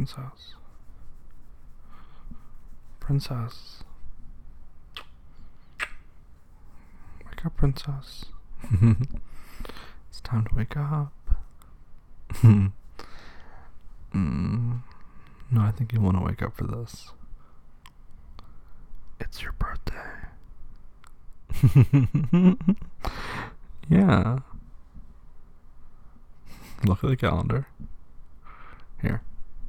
Princess. Princess. Wake up, princess. It's time to wake up. No, I think you want to wake up for this. It's your birthday. Yeah. Look at the calendar. Here.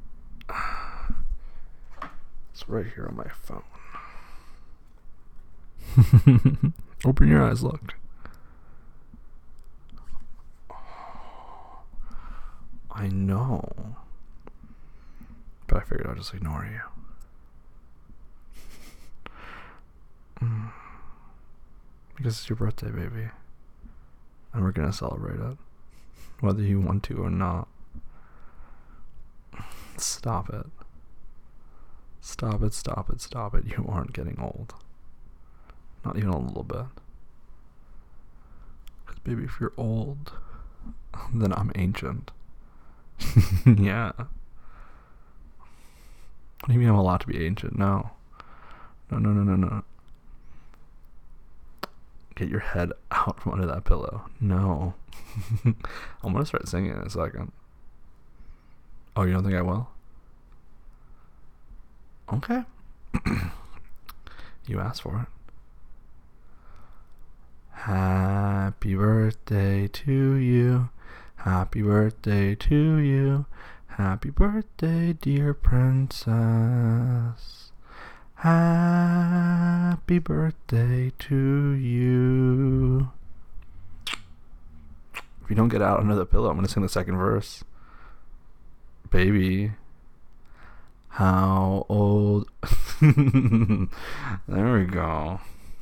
It's right here on my phone. Open your eyes, look. I know. But I figured I'd just ignore you. Because it's your birthday, baby. And we're gonna celebrate it. Whether you want to or not. Stop it. Stop it, stop it, stop it. You aren't getting old. Not even a little bit. Because, baby, if you're old, then I'm ancient. Yeah. What do you mean I'm allowed to be ancient? No. No. Get your head out from under that pillow. No. I'm gonna start singing in a second. Oh, you don't think I will? Okay. You asked for it. Happy birthday to you. Happy birthday to you. Happy birthday, dear princess. Happy birthday to you. If you don't get out under the pillow, I'm going to sing the second verse. Baby, how old? There we go.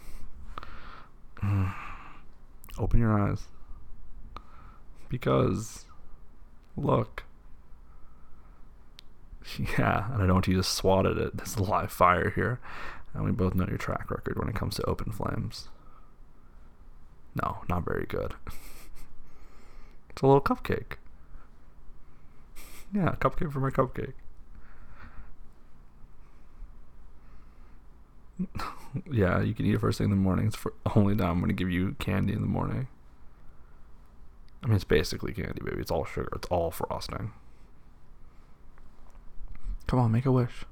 Open your eyes. Because, look. Yeah, and I don't want you to swat at it. There's a live fire here. And we both know your track record when it comes to open flames. No, not very good. It's a little cupcake. Yeah, cupcake for my cupcake. Yeah, you can eat it first thing in the morning. It's for only time I'm going to give you candy in the morning. I mean, it's basically candy, baby. It's all sugar. It's all frosting. Come on, make a wish.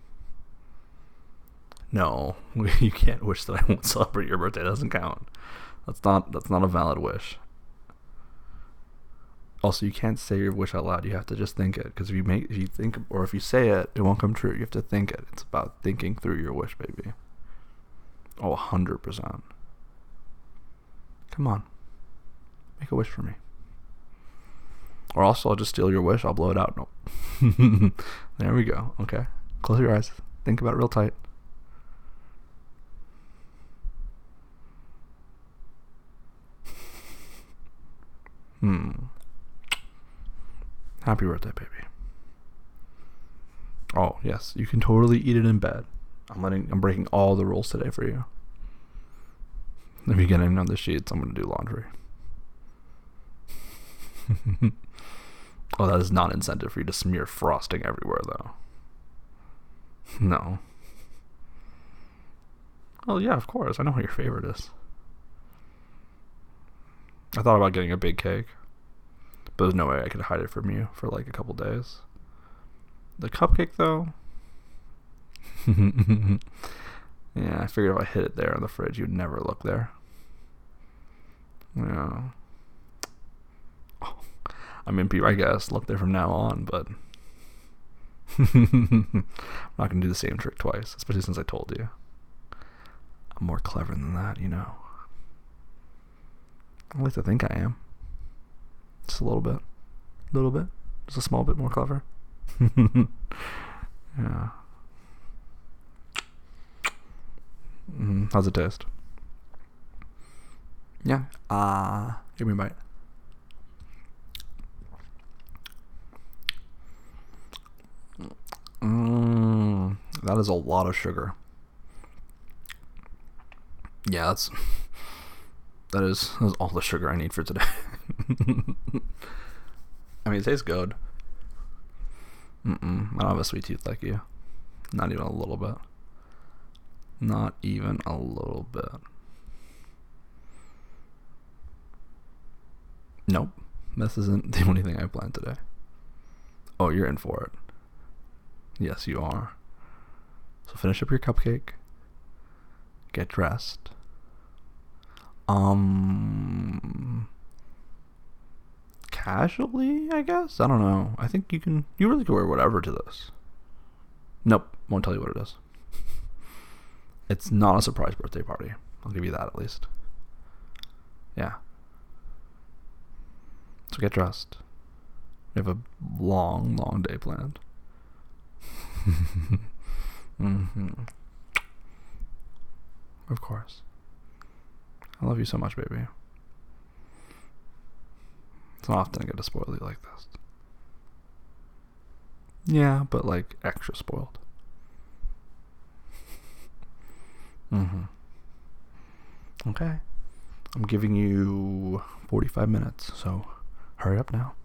No, you can't wish that I won't celebrate your birthday. It doesn't count. That's not a valid wish. Also, you can't say your wish out loud. You have to just think it. Because if you think, or if you say it, it won't come true. You have to think it. It's about thinking through your wish, baby. Oh, 100%. Come on. Make a wish for me. Or also, I'll just steal your wish. I'll blow it out. Nope. There we go. Okay. Close your eyes. Think about it real tight. Happy birthday, baby. Oh, yes. You can totally eat it in bed. I'm breaking all the rules today for you. If you get any on the sheets, I'm going to do laundry. Oh, that is not incentive for you to smear frosting everywhere, though. No. Oh, yeah, of course. I know what your favorite is. I thought about getting a big cake, but there's no way I could hide it from you for like a couple days. The cupcake, though. Yeah, I figured if I hid it there in the fridge, you'd never look there. Yeah. Oh, I mean, I guess look there from now on, but I'm not gonna do the same trick twice, especially since I told you. I'm more clever than that, you know. I like to think I am. Just a little bit. Just a small bit more clever. Yeah. How's it taste? Yeah. Give me a bite. That is a lot of sugar. Yeah, that is all the sugar I need for today. I mean, it tastes good. Mm-mm. I don't have a sweet tooth like you. Not even a little bit. Not even a little bit. Nope. This isn't the only thing I planned today. Oh, you're in for it. Yes, you are. So finish up your cupcake. Get dressed. Casually, I guess? I don't know. I think you really can wear whatever to this. Nope. Won't tell you what it is. It's not a surprise birthday party. I'll give you that at least. Yeah. So get dressed. We have a long, long day planned. Mm-hmm. Of course. I love you so much, baby. It's not often I get to spoil you like this. Yeah, but like extra spoiled. Mm-hmm. Okay. I'm giving you 45 minutes, so hurry up now.